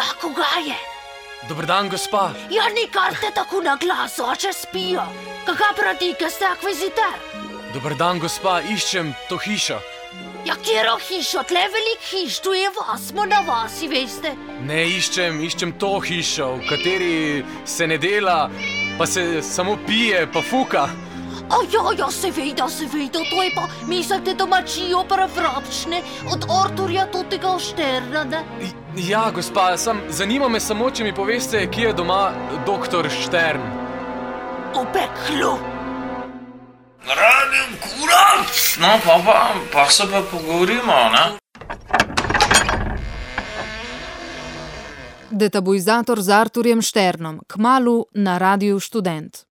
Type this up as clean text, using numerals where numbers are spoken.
koga je? Dober dan, gospa. Ja, nikar te tako na glas, oče spijo. Kaka pradike ste akviziter? Dober dan, gospa, iščem to hišo. Ja, kjero hišo, tle velik hiš, tu je vas, smo na vasi, veste. Ne iščem to hišo, v kateri se ne dela, pa se samo pije, pa fuka. Ja, seveda, to je pa, mislite, domačijo prevrapčne od Arturja totega Šterna, ne? Ja, gospa, zanima me samo, če mi poveste, kje je doma doktor Štern. V peklu. Radim kurac, no pa se pa pogovorimo, ne? Detabuizator z Arturjem Šternom, kmalu na Radiu Študent.